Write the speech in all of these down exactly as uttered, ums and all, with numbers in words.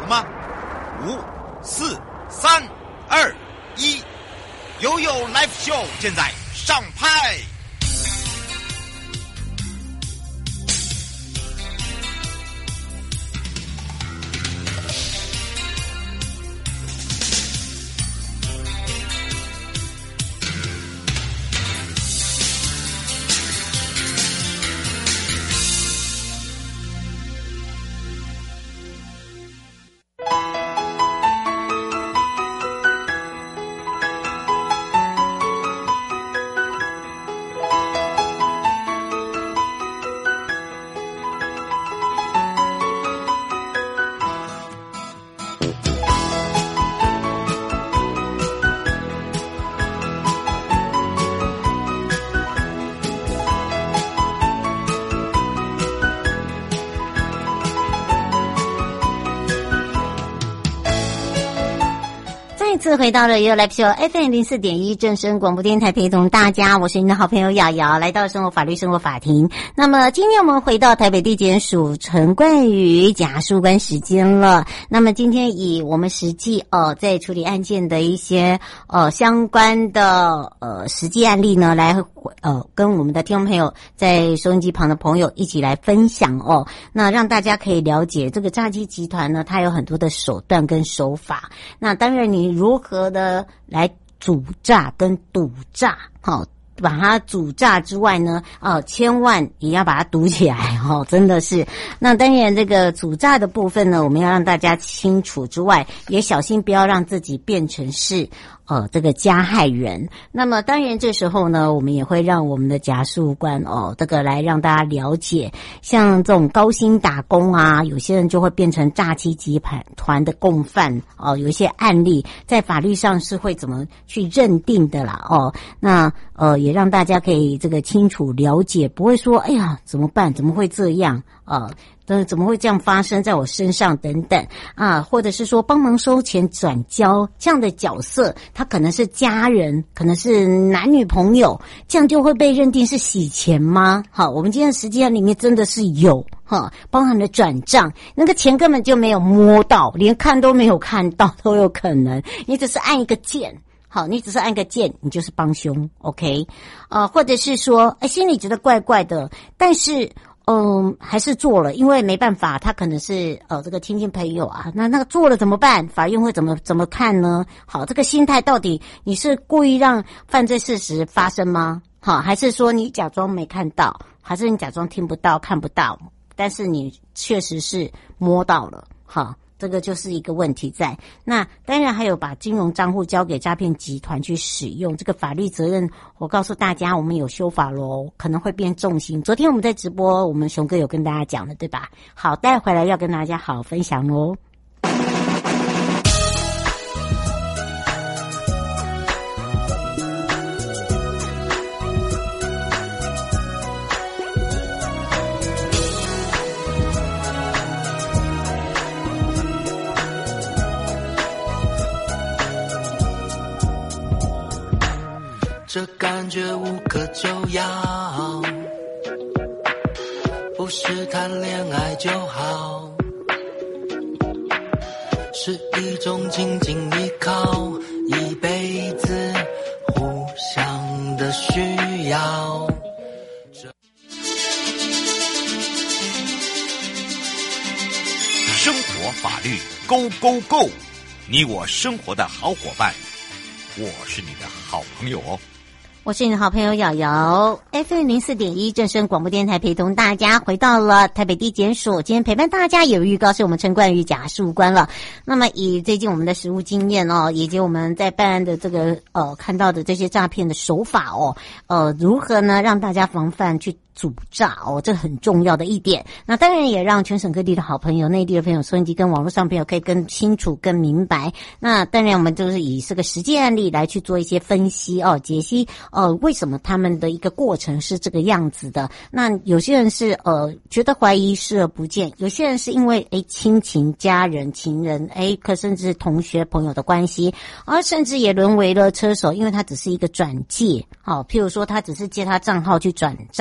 吗？五、四、三、二、一，悠悠 Live Show 现在上拍。 再次回到了悠悠 Live Show F M 零四点一正声广播电台，陪同大家，我是您的好朋友瑶瑶，来到生活法律生活法庭。那么今天我们回到台北地检署陈冠宇检察官时间了。那么今天以我们实际呃在处理案件的一些呃相关的呃实际案例呢，来呃跟我们的听众朋友在收音机旁的朋友一起来分享哦。那让大家可以了解这个诈欺集团呢，它有很多的手段跟手法。那当然你如何的来主诈跟赌诈，好、哦，把它主诈之外呢，呃，千万也要把它堵起来哦，真的是。那当然，这个主诈的部分呢，我们要让大家清楚之外，也小心不要让自己变成是呃这个加害人。那么当然，这时候呢，我们也会让我们的检察官哦，这个来让大家了解，像这种高薪打工啊，有些人就会变成诈欺集团的共犯哦，有一些案例在法律上是会怎么去认定的啦哦。那呃也让大家可以这个清楚了解，不会说哎呀怎么办，怎么会这样啊？呃，怎么会这样发生在我身上等等啊？或者是说帮忙收钱转交这样的角色，他可能是家人，可能是男女朋友，这样就会被认定是洗钱吗？好，我们今天实际上里面真的是有哈，包含了转账，那个钱根本就没有摸到，连看都没有看到都有可能，你只是按一个键。好，你只是按个键，你就是帮凶 ，OK？ 呃，或者是说，哎，心里觉得怪怪的，但是，嗯，还是做了，因为没办法，他可能是呃这个亲戚朋友啊，那那个做了怎么办？法院会怎么怎么看呢？好，这个心态到底你是故意让犯罪事实发生吗？好，还是说你假装没看到，还是你假装听不到、看不到，但是你确实是摸到了，好。这个就是一个问题在。那当然还有把金融账户交给诈骗集团去使用，这个法律责任我告诉大家我们有修法咯，可能会变重刑。昨天我们在直播，我们熊哥有跟大家讲了对吧？好，带回来要跟大家好好分享咯。 这感觉无可救药，不是谈恋爱就好，是一种紧紧依靠，一辈子互相的需要。 生活法律 Go Go Go， 你我生活的好伙伴，我是你的好朋友哦。 我是你的好朋友瑶瑶 F M 零四点一正声广播电台，陪同大家回到了台北地检署。今天陪伴大家有预告是我们陈冠宇检察官了。那么以最近我们的实务经验哦，以及我们在办案的这个呃看到的这些诈骗的手法哦，呃如何呢让大家防范去主诈哦，这很重要的一点。那当然也让全省各地的好朋友、内地的朋友、收音机跟网络上朋友可以更清楚、更明白。那当然我们就是以这个实际案例来去做一些分析哦、解析呃为什么他们的一个过程是这个样子的。那有些人是呃觉得怀疑视而不见，有些人是因为诶亲情、家人、情人诶可甚至是同学朋友的关系，而甚至也沦为了车手，因为他只是一个转借，好、哦，譬如说他只是借他账号去转账。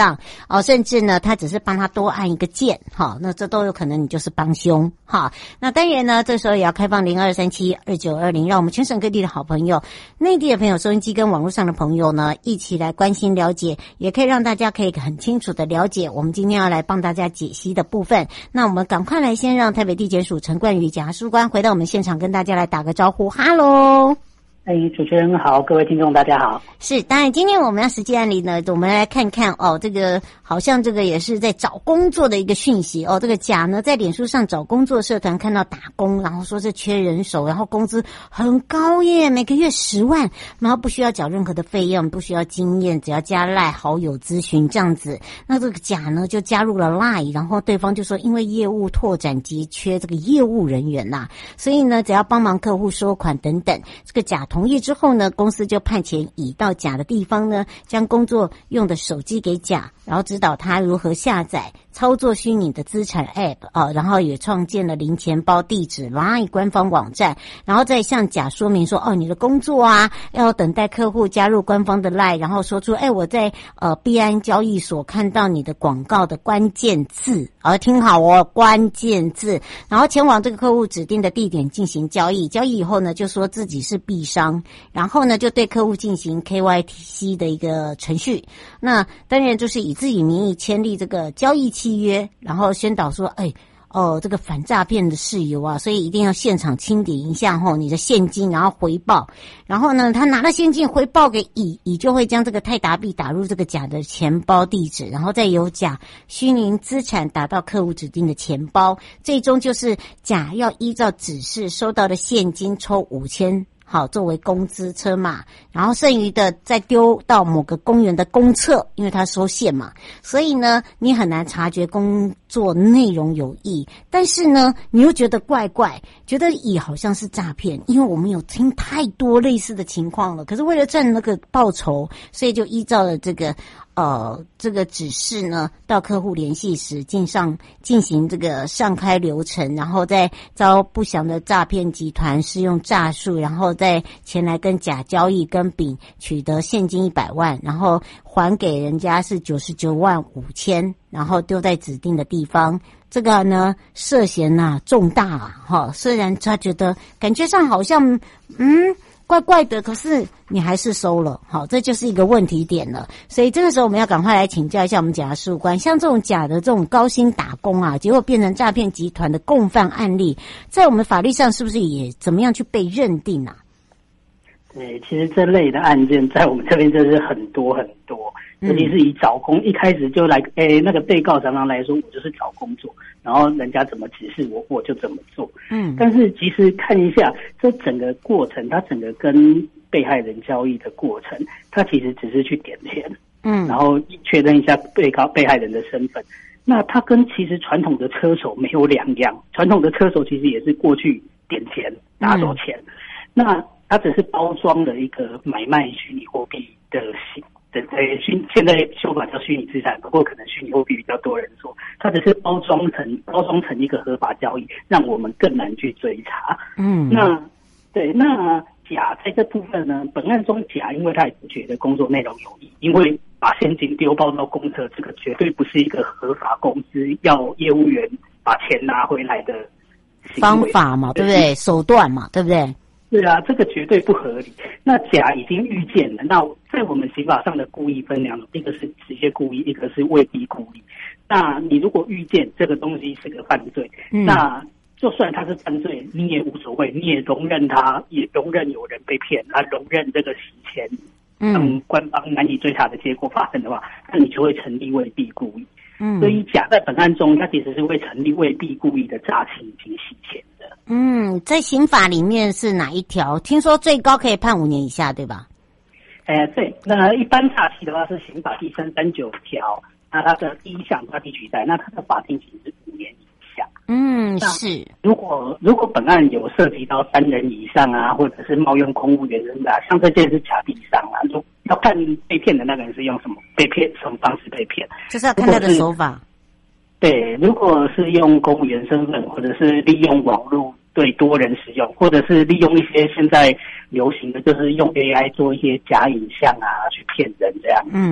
哦，甚至呢，他只是帮他多按一个键，哈、哦，那这都有可能你就是帮凶，哈。那当然呢，这时候也要开放零二三七二九二零，让我们全省各地的好朋友、内地的朋友、收音机跟网络上的朋友呢，一起来关心了解，也可以让大家可以很清楚的了解我们今天要来帮大家解析的部分。那我们赶快来先让台北地检署陈冠宇检察事官回到我们现场，跟大家来打个招呼，哈喽。 哎，主持人好，各位听众大家好。 是，当然今天我们要实际案例呢，我们来看看哦，这个好像这个也是在找工作的一个讯息哦。这个甲呢在脸书上找工作社团看到打工，然后说是缺人手，然后工资很高耶，每个月十万，然后不需要缴任何的费用，不需要经验，只要加赖好友咨询这样子。那这个甲呢就加入了 Line， 然后对方就说因为业务拓展急缺这个业务人员呐、啊，所以呢只要帮忙客户收款等等。这个甲同意之后呢，公司就派遣乙到甲的地方呢，将工作用的手机给甲，然后指导他如何下载、操作虚拟的资产 App 啊，然后也创建了零钱包地址 Line 官方网站，然后再向甲说明说，哦，你的工作啊，要等待客户加入官方的 Line， 然后说出，哎，我在呃币安交易所看到你的广告的关键字，啊，听好哦，关键字，然后前往这个客户指定的地点进行交易，交易以后呢，就说自己是币商。然后呢，就对客户进行 K Y C 的一个程序。那当然就是以自己名义签立这个交易契约，然后宣导说，哎，哦，这个反诈骗的事由啊，所以一定要现场清点一下吼你的现金，然后回报。然后呢，他拿了现金回报给乙，乙就会将这个泰达币打入这个甲的钱包地址，然后再由甲虚拟资产打到客户指定的钱包。最终就是甲要依照指示收到的现金抽五千。好，作为工资车马，然后剩余的再丢到某个公园的公厕，因为他收现嘛，所以呢，你很难察觉工作内容有异，但是呢，你又觉得怪怪，觉得乙好像是诈骗，因为我们有听太多类似的情况了。可是为了赚那个报酬，所以就依照了这个。呃，这个指示呢，到客户联系时进上进行这个上开流程，然后再遭不祥的诈骗集团施用诈术，然后再前来跟甲交易，跟丙取得现金一百万，然后还给人家是九十九万五千，然后丢在指定的地方。这个呢，涉嫌呐、啊、重大啊，哈，虽然他觉得感觉上好像嗯。怪怪的，可是你还是收了，好，这就是一个问题点了。所以这个时候我们要赶快来请教一下我们检察事务官，像这种假的这种高薪打工啊，结果变成诈骗集团的共犯案例，在我们法律上是不是也怎么样去被认定啊？ 对，其实这类的案件在我们这边真是很多很多，尤其是以找工一开始就来，诶，那个被告常常来说，我就是找工作，然后人家怎么指示我，我就怎么做。嗯，但是其实看一下这整个过程，它整个跟被害人交易的过程，它其实只是去点钱，嗯，然后确认一下被告被害人的身份。那它跟其实传统的车手没有两样，传统的车手其实也是过去点钱拿走钱，嗯、那它只是包装了一个买卖虚拟货币的形。对对，虚现在修法叫虚拟资产，不过可能虚拟货币比较多人做，它只是包装成包装成一个合法交易，让我们更难去追查。嗯，那对那甲在这部分呢，本案中甲因为他也不觉得工作内容有异，因为把现金丢包到公厕，这个绝对不是一个合法公司要业务员把钱拿回来的方法嘛，对不对？手段嘛，对不对？ 对啊，这个绝对不合理。那甲已经预见了，那在我们刑法上的故意分两种，一个是直接故意，一个是未必故意。那你如果预见这个东西是个犯罪，嗯、那就算他是犯罪，你也无所谓，你也容忍他，也容忍有人被骗，他容忍这个洗钱，嗯，官方难以追查的结果发生的话，那你就会成立未必故意。嗯，所以甲在本案中，他其实是会成立未必故意的诈欺以及洗钱的。 嗯，在刑法里面是哪一条？听说最高可以判五年以下，对吧？ 呃，对，那一般诈欺的话是刑法第三三九条，那它的第一项诈欺取代，那它的法定刑是五年以下。 嗯，是。 如果如果本案有涉及到三人以上啊，或者是冒用公务员人的、啊，像这件是假币商啊，就要看被骗的那个人是用什么被骗什么方式被骗， 就是要看他的手法。 对，如果是用公务员身份，或者是利用网络对多人使用，或者是利用一些现在流行的，就是用 A I 做一些假影像啊，去骗人这样。嗯，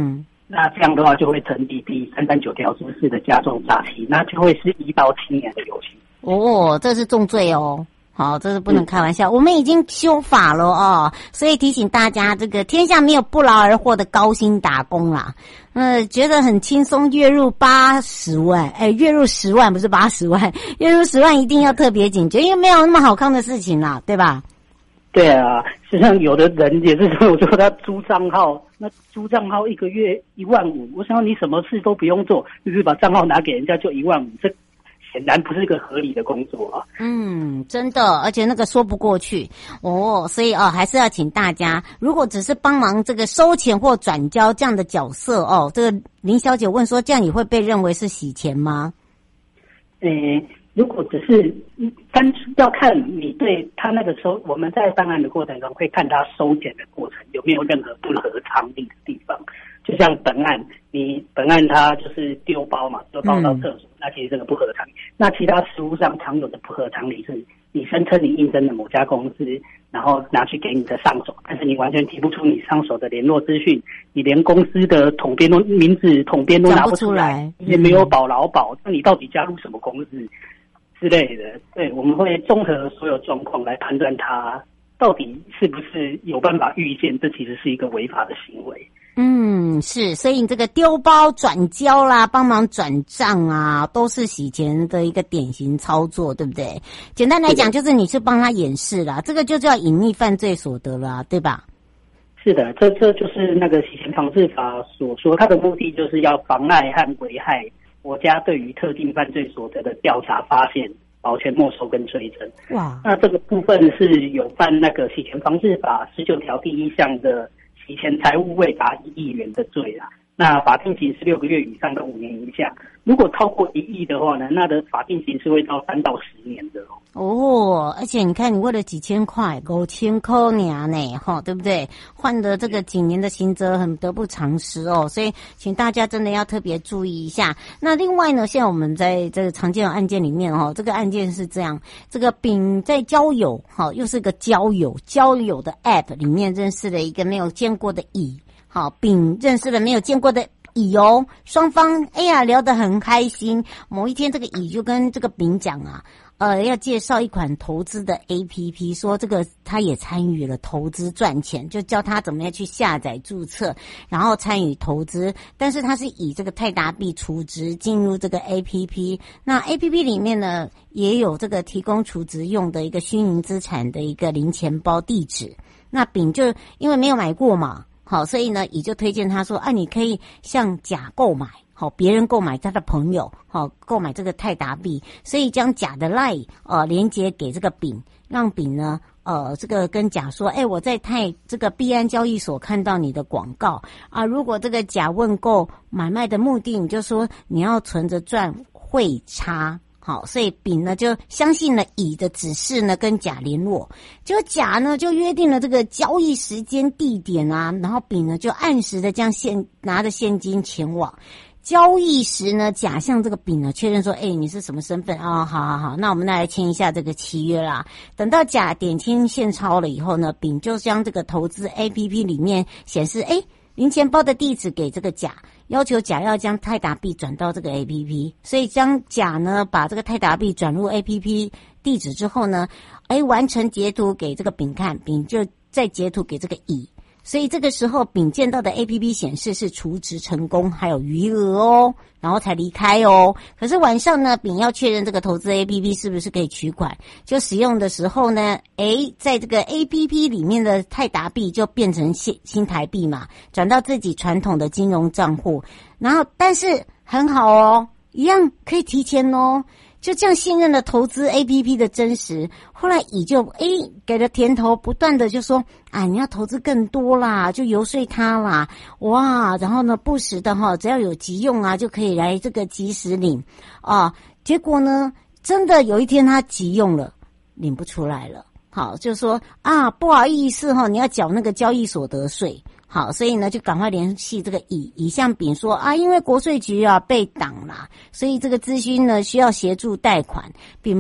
那这样的话就会成立第三三九条之四的加重诈欺，那就会是一到七年的有期。 哦，这是重罪哦。好，这是不能开玩笑，嗯、我们已经修法了哦，所以提醒大家，这个天下没有不劳而获的高薪打工啦。呃，觉得很轻松，月入八十万，哎，月入十万不是八十万，月入十万一定要特别警觉，因为没有那么好看的事情啦，对吧？ 对啊，实际上有的人也是说，我说他租账号，那租账号一个月一万五，我想你什么事都不用做，就是把账号拿给人家就一万五，这显然不是一个合理的工作啊。 嗯，真的，而且那个说不过去哦，所以哦，还是要请大家，如果只是帮忙这个收钱或转交这样的角色哦，这个林小姐问说，这样你会被认为是洗钱吗？ 诶、呃，如果只是单要看你对他那个收，我们在办案的过程中会看他收钱的过程有没有任何不合常理的地方。就像本案，你本案他就是丢包嘛，丢包到厕所，嗯、那其实这个不合常理。那其他实务上常有的不合常理是，你声称你应征了某家公司，然后拿去给你的上手，但是你完全提不出你上手的联络资讯，你连公司的统编都名字统编都拿不出来， 嗯、 也没有保劳保，那你到底加入什么公司之类的？对，我们会综合所有状况来判断他到底是不是有办法预见，这其实是一个违法的行为。 嗯，是，所以你这个丢包转交啦，帮忙转账啊，都是洗钱的一个典型操作，对不对？简单来讲，就是你是帮他掩饰啦，这个就叫隐匿犯罪所得啦，对吧？ 是的，这这就是那个洗钱防治法所说，它的目的就是要妨碍和危害国家对于特定犯罪所得的调查、发现、保全、没收跟追征。哇，那这个部分是有犯那个洗钱防治法十九条第一项的洗钱财物未达一亿元的罪啊，那法定刑是六个月以上的五年以下。如果超过一亿的话呢，那的法定刑是会到三到十年的哦。 哦，而且你看，你为了几千块，五千块年呢，哈，对不对？换的这个几年的刑责很得不偿失哦，所以请大家真的要特别注意一下。那另外呢，现在我们在这个常见的案件里面哦，这个案件是这样，这个丙在交友，哈，又是个交友交友的 app 里面认识了一个没有见过的乙，好，丙认识了没有见过的乙哦，双方哎呀聊得很开心。某一天，这个乙就跟这个丙讲啊，呃，要介绍一款投资的 A P P， 说这个他也参与了投资赚钱，就教他怎么样去下载注册，然后参与投资。但是他是以这个泰达币储值进入这个 A P P， 那 A P P 里面呢也有这个提供储值用的一个虚拟资产的一个零钱包地址。那丙就因为没有买过嘛。好，所以呢，乙就推荐他说，啊，你可以向甲购买，好，别人购买他的朋友，好，购买这个泰达币，所以将甲的 LINE 呃连接给这个丙，让丙呢，呃，这个跟甲说，哎，我在泰这个币安交易所看到你的广告啊，如果这个甲问购买卖的目的，你就说你要存着赚汇差。好，所以丙呢就相信了乙的指示呢，跟甲联络。结果甲呢就约定了这个交易时间、地点啊，然后丙呢就按时的将现拿着现金前往交易时呢，甲向这个丙呢确认说，哎，你是什么身份啊？好好好，那我们来签一下这个契约啦。等到甲点清现钞了以后呢，丙就将这个投资 A P P 里面显示，哎，零钱包的地址给这个甲。要求甲要将泰达币转到这个 A P P， 所以将甲呢把这个泰达币转入 A P P 地址之后呢，哎，完成截图给这个丙看，丙就再截图给这个乙，所以这个时候丙见到的 A P P 显示是储值成功，还有余额哦，然后才离开哦。可是晚上呢，丙要确认这个投资 A P P 是不是可以取款，就使用的时候呢，诶，在这个 A P P 里面的泰达币就变成新新台币嘛，转到自己传统的金融账户，然后但是很好哦，一样可以提前哦。就这样信任了投资 A P P 的真实，后来乙就诶给了甜头，不断的就说啊你要投资更多啦，就游说他啦，哇，然后呢不时的哈，只要有急用啊就可以来这个及时领啊，结果呢真的有一天他急用了，领不出来了，好就说啊不好意思哈，你要缴那个交易所得税。好，所以呢，就赶快联系这个乙，乙向丙说啊，因为国税局啊被挡啦，所以这个资讯呢需要协助贷款。丙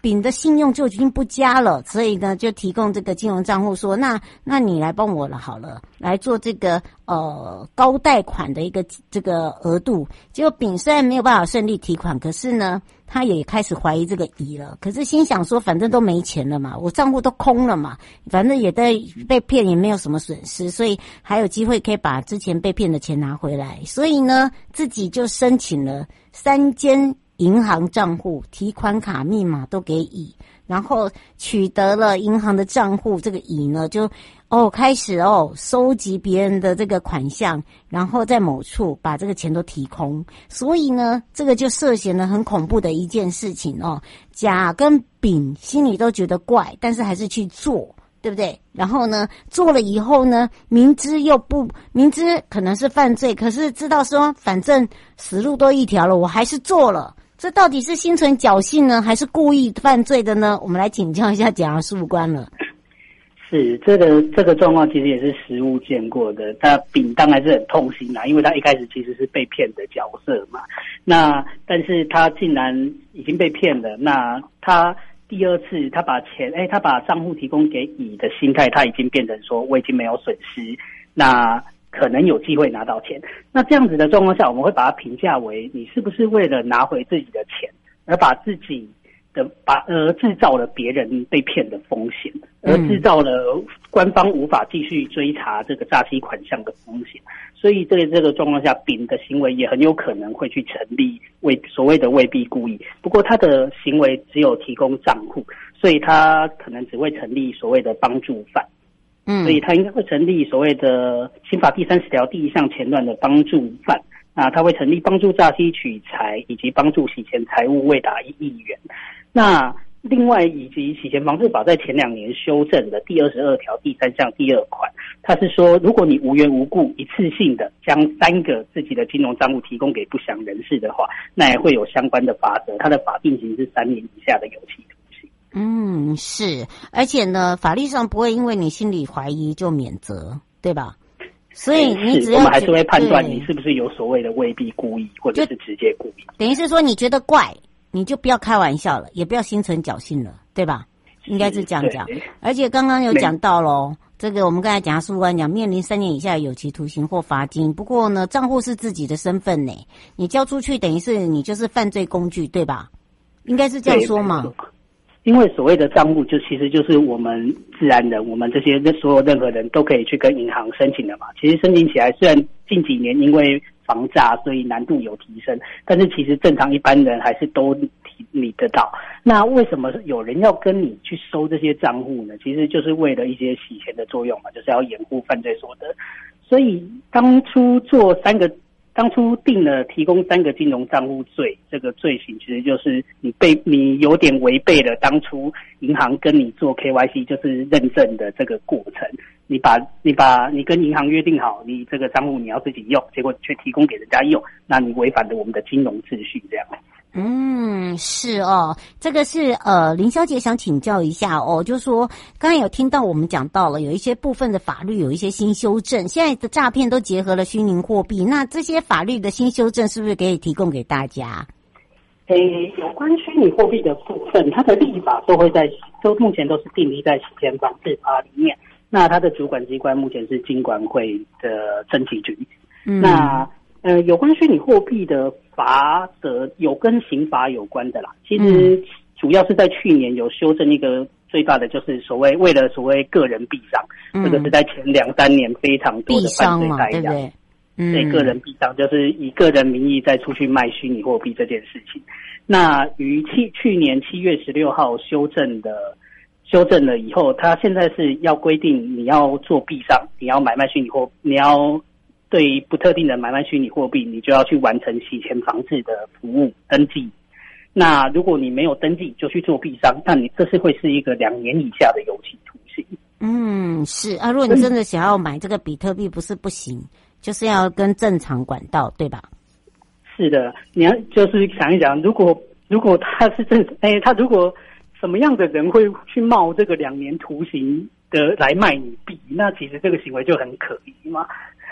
丙的信用就已经不佳了，所以呢就提供这个金融账户说，那那你来帮我了好了，来做这个呃高贷款的一个这个额度。结果丙虽然没有办法顺利提款，可是呢他也开始怀疑这个乙了，可是心想说反正都没钱了嘛，我账户都空了嘛，反正也在被骗也没有什么损失，所以还有机会可以把之前被骗的钱拿回来，所以呢自己就申请了三间银行账户，提款卡密码都给乙，然后取得了银行的账户，这个乙呢就哦开始哦收集别人的这个款项，然后在某处把这个钱都提空，所以呢这个就涉嫌了很恐怖的一件事情哦。甲跟丙心里都觉得怪，但是还是去做，对不对？然后呢做了以后呢，明知又不明知可能是犯罪，可是知道说反正死路都一条了，我还是做了。这到底是心存侥幸呢，还是故意犯罪的呢？我们来请教一下检察事务官了。 是这个这个状况其实也是实务见过的。他丙当然是很痛心啦，因为他一开始其实是被骗的角色嘛。那但是他竟然已经被骗了，那他第二次他把钱，哎，他把账户提供给乙的心态，他已经变成说我已经没有损失，那可能有机会拿到钱。那这样子的状况下，我们会把它评价为你是不是为了拿回自己的钱，而把自己的把呃制造了别人被骗的风险，而制造了官方无法继续追查这个诈欺款项的风险。所以在这个状况下，丙的行为也很有可能会去成立为所谓的未必故意。不过他的行为只有提供账户，所以他可能只会成立所谓的帮助犯。嗯，所以他应该会成立所谓的刑法第三十条第一项前段的帮助犯。那他会成立帮助诈欺取财以及帮助洗钱财物未达一亿元。那另外以及洗钱防治法在前两年修正的第二十二条第三项第二款，它是说如果你无缘无故一次性的将三个自己的金融账户提供给不详人士的话，那也会有相关的罚则，它的法定刑是三年以下的有期徒刑。 嗯，是，而且呢，法律上不会因为你心里怀疑就免责，对吧？所以你只要我们还是会判断你是不是有所谓的未必故意或者是直接故意。 等于是说你觉得怪，你就不要开玩笑了，也不要心存侥幸了，对吧？应该是这样讲。而且刚刚有讲到咯，这个我们刚才检察事务官讲，面临三年以下有期徒刑或罚金。不过呢，账户是自己的身份呢，你交出去等于是你就是犯罪工具，对吧？应该是这样说嘛。 因为所谓的账户就其实就是我们自然人，我们这些所有任何人都可以去跟银行申请的嘛。其实申请起来虽然近几年因为防诈所以难度有提升，但是其实正常一般人还是都理得到。那为什么有人要跟你去收这些账户呢？其实就是为了一些洗钱的作用嘛，就是要掩护犯罪所得。所以当初做三个当初定了提供三个金融账户罪，这个罪行其实就是你被你有点违背了当初银行跟你做 K Y C 就是认证的这个过程。你把你把你跟银行约定好，你这个账户你要自己用，结果却提供给人家用，那你违反了我们的金融秩序，这样。 嗯，是哦，这个是呃，林小姐想请教一下哦，就是说刚才有听到我们讲到了有一些部分的法律有一些新修正，现在的诈骗都结合了虚拟货币，那这些法律的新修正是不是可以提供给大家？ 诶，有关虚拟货币的部分，它的立法都会在都目前都是订立在洗钱防治法里面。那它的主管机关目前是金管会的政企局。嗯，那呃，有关虚拟货币的罚则有跟刑罚有关的啦。其实主要是在去年有修正一个最大的，就是所谓为了所谓个人避伤，嗯、这个是在前两三年非常多的犯罪代价。对，嗯、对，个人避伤就是以个人名义再出去卖虚拟货币这件事情。那于去去年七月十六号修正的。修正了以后，他现在是要规定你要做币商，你要买卖虚拟货，你要对不特定的买卖虚拟货币，你就要去完成洗钱防治的服务登记。那如果你没有登记就去做币商，那你这是会是一个两年以下的有期徒刑。 嗯，是啊，如果你真的想要买这个比特币，不是不行，就是要跟正常管道，对吧？ 是的，你要就是想一想，如果如果他是正，哎，他如果什么样的人会去冒这个两年徒刑的来卖你币？那其实这个行为就很可疑嘛。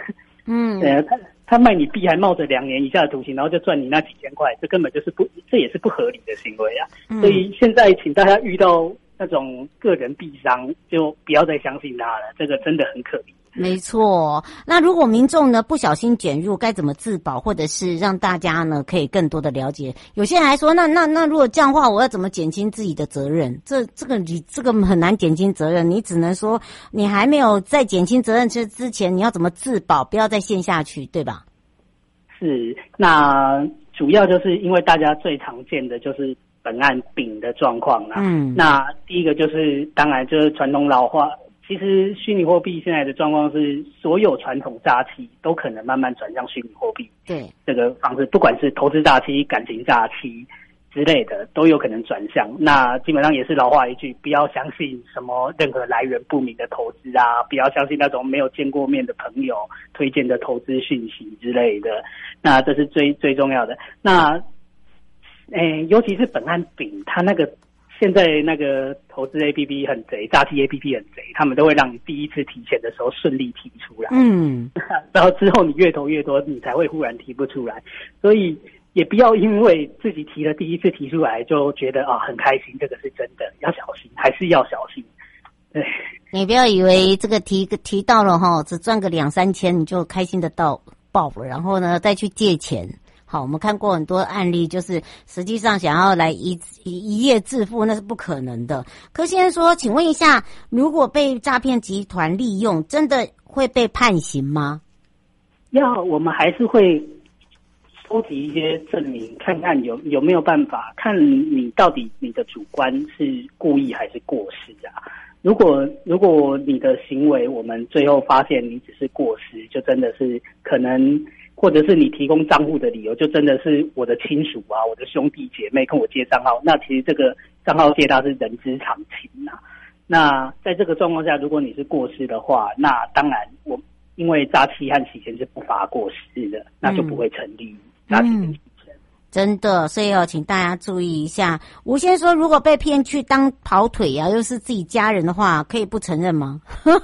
嗯， 呃，他他卖你币还冒着两年以下的徒刑，然后就赚你那几千块，这根本就是不，这也是不合理的行为啊。 嗯、 所以现在请大家遇到那种个人币商，就不要再相信他了，这个真的很可疑。 没错，那如果民众呢不小心卷入，该怎么自保，或者是让大家呢可以更多的了解？有些人还说，那那那如果这样的话，我要怎么减轻自己的责任？这这个你这个很难减轻责任，你只能说你还没有在减轻责任之之前，你要怎么自保，不要再陷下去，对吧？ 是，那主要就是因为大家最常见的就是本案丙的状况啦。嗯，那第一个就是当然就是传统老化。其实虚拟货币现在的状况是，所有传统诈欺都可能慢慢转向虚拟货币。 对， 这个方式，不管是投资诈欺、感情诈欺之类的，都有可能转向。那基本上也是老话一句，不要相信什么任何来源不明的投资啊，不要相信那种没有见过面的朋友推荐的投资讯息之类的。那这是最最重要的。那，诶，尤其是本案丙，他那个。现在那个投资 A P P 很贼，诈欺 A P P 很贼，他们都会让你第一次提钱的时候顺利提出来，嗯，然后之后你越投越多，你才会忽然提不出来。所以也不要因为自己提了第一次提出来就觉得啊很开心，这个是真的，要小心，还是要小心。对， 你不要以为这个提提到了哈，只赚个两三千你就开心的到爆了，然后呢再去借钱。好，我们看过很多案例，就是实际上想要来一一夜致富，那是不可能的。柯先生说，请问一下，如果被诈骗集团利用，真的会被判刑吗？ 要，我们还是会收集一些证明，看看有有没有办法，看你到底你的主观是故意还是过失啊。如果如果你的行为，我们最后发现你只是过失，就真的是可能。或者是你提供账户的理由，就真的是我的亲属啊，我的兄弟姐妹跟我借账号，那其实这个账号借他是人之常情啊。那在这个状况下，如果你是过失的话，那当然我因为诈欺和洗钱是不罚过失的，那就不会成立诈欺跟洗钱。嗯， 真的，所以哦，请大家注意一下。吴先说，如果被骗去当跑腿啊，又是自己家人的话，可以不承认吗？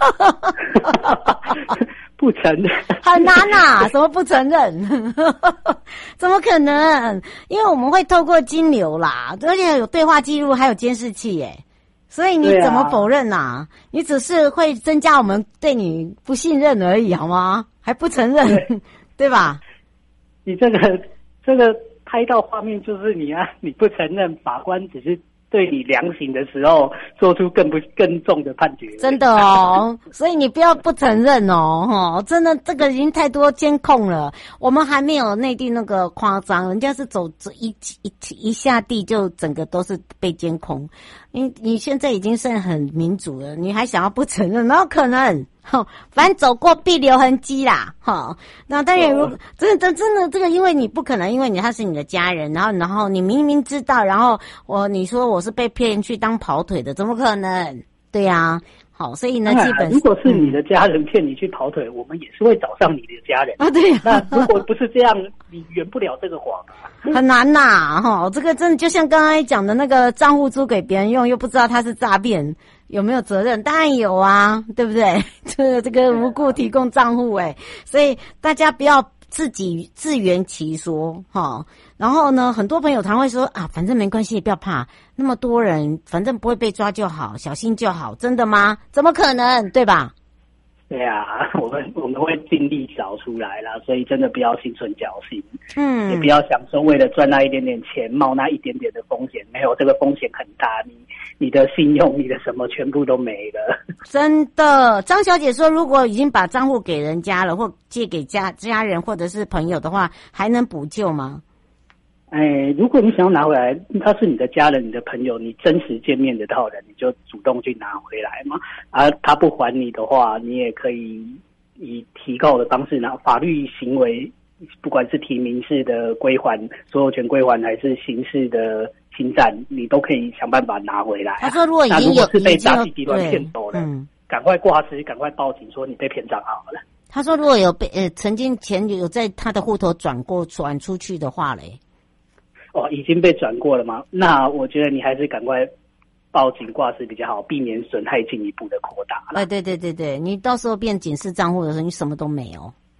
不承认很难啊，怎么不承认？怎么可能？因为我们会透过金流啦，而且有对话记录，还有监视器耶，所以你怎么否认啊？你只是会增加我们对你不信任而已，好吗？还不承认， 对, 对吧？ 你这个这个拍到画面就是你啊，你不承认，法官只是对你量刑的时候做出更不更重的判决。 真的哦，所以你不要不承认哦，哈，真的这个已经太多监控了，我们还没有内地那个夸张，人家是走一一一下地就整个都是被监控。你你现在已经是很民主了，你还想要不承认？哪有可能？哈，反正走过必留痕迹啦，哈。那当然，如真的真的这个，因为你不可能，因为你他是你的家人，然后然后你明明知道，然后我你说我是被骗去当跑腿的，怎么可能？对呀、啊，好，所以呢，基本如果是你的家人骗你去跑腿，嗯、我们也是会找上你的家人啊。对、啊， 那如果不是这样，你圆不了这个谎啊。 很难呐，哈，这个真的就像刚才讲的那个账户租给别人用，又不知道他是诈骗。有没有责任？当然有啊，对不对？这个这个无故提供账户，哎，所以大家不要自己自圆其说哈。然后呢，很多朋友常会说啊，反正没关系，不要怕，那么多人，反正不会被抓就好，小心就好。真的吗？怎么可能？对吧？ 对啊，我们我们会尽力找出来啦，所以真的不要心存侥幸，嗯，也不要想说为了赚那一点点钱冒那一点点的风险，没有，这个风险很大，你你的信用、你的什么全部都没了。 真的，张小姐说，如果已经把账户给人家了，或借给家家人或者是朋友的话，还能补救吗？ 哎，如果你想要拿回来，他是你的家人、你的朋友，你真实见面得到人，你就主动去拿回来嘛。而、啊、他不还你的话，你也可以以提告的方式拿法律行为，不管是提民事的归还、所有权归还，还是刑事的侵占，你都可以想办法拿回来、啊。 他说，如果已经有， 那如果是被诈欺集团骗走了，嗯，赶快挂失，赶快报警，说你被骗账号了。 他说，如果有被呃曾经钱有在他的户头转过转出去的话嘞。 哦，已经被转过了吗？那我觉得你还是赶快报警挂失比较好，避免损害进一步的扩大了。 哎，对对对对，你到时候变警示账户的时候，你什么都没有。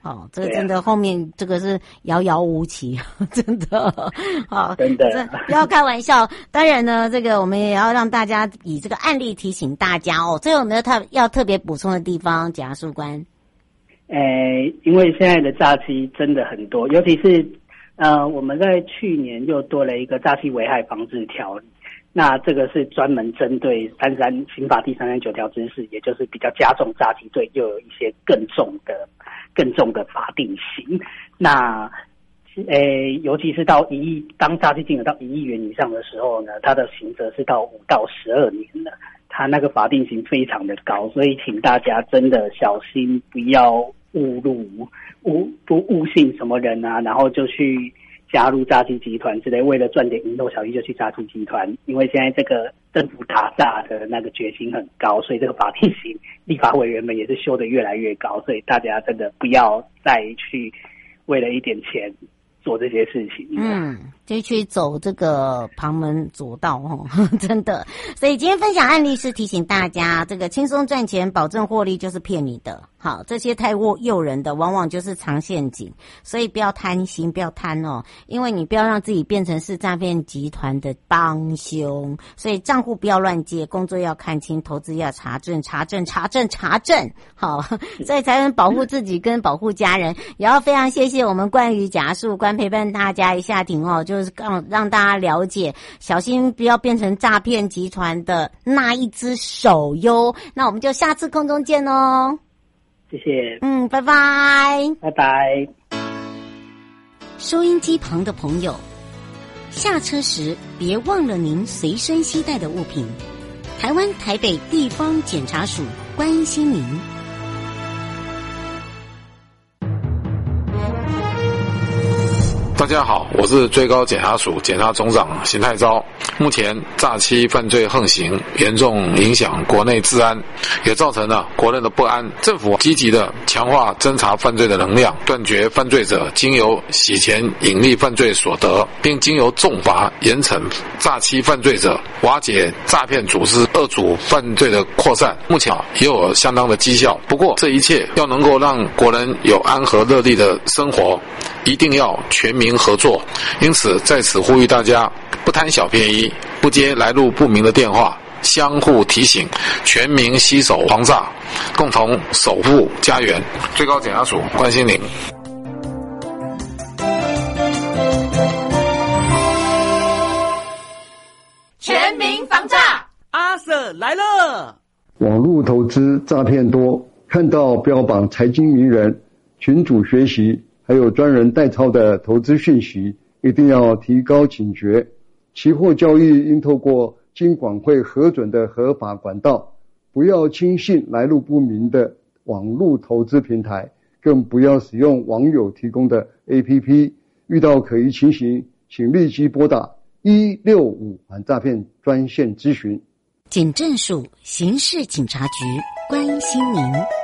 好，这个真的后面这个是遥遥无期，真的，好， 真的不要开玩笑。当然呢，这个我们也要让大家以这个案例提醒大家哦。最后有没有特要特别补充的地方，检察事务官？ 诶，因为现在的诈欺真的很多，尤其是呃，我们在去年又多了一个诈欺危害防治条例。那这个是专门针对三三刑法第三三九条之四，也就是比较加重诈欺罪，又有一些更重的、更重的法定刑。那，诶，尤其是到一亿，当诈欺金额到一亿元以上的时候呢，它的刑责是到五到十二年了，它那个法定刑非常的高，所以请大家真的小心，不要误入误不误信什么人啊，然后就去加入诈欺集团之类，为了赚点蝇头小利就去诈欺集团。因为现在这个政府打诈的那个决心很高，所以这个法定刑立法委员们也是修得越来越高，所以大家真的不要再去为了一点钱做这些事情。 嗯，就去走这个旁门左道哦，真的。所以今天分享案例是提醒大家，这个轻松赚钱、保证获利就是骗你的。好，这些太过诱人的，往往就是藏陷阱，所以不要贪心，不要贪哦，因为你不要让自己变成是诈骗集团的帮凶，所以账户不要乱借，工作要看清，投资要查证、查证、查证、查证，好，所以才能保护自己跟保护家人。也要非常谢谢我们冠宇检察事务官陪伴大家一下庭哦，就是让让大家了解，小心不要变成诈骗集团的那一只手哟。那我们就下次空中见哦。 谢谢， 嗯，拜拜， 拜拜。 收音机旁的朋友，下车时别忘了您随身携带的物品。台湾台北地方检察署关心您。 大家好，我是最高检察署检察总长邢太昭。目前诈欺犯罪横行，严重影响国内治安，也造成了国人的不安。政府积极的强化侦查犯罪的能量，断绝犯罪者经由洗钱隐匿犯罪所得，并经由重罚严惩诈欺犯罪者，瓦解诈骗组织恶阻犯罪的扩散。目前也有相当的绩效。不过这一切要能够让国人有安和乐利的生活，一定要全民合作。因此在此呼吁大家，不贪小便宜，不接来路不明的电话，相互提醒，全民携手防诈，共同守护家园。最高检察署关心您。 全民防诈，阿 Sir 来了。 网络投资诈骗多，看到标榜财经名人、群组学习还有专人代操的投资讯息，一定要提高警觉。期货交易应透过金管会核准的合法管道，不要轻信来路不明的网络投资平台，更不要使用网友提供的 A P P。 遇到可疑情形，请立即拨打一六五反诈骗专线咨询。 警政署刑事警察局关心您。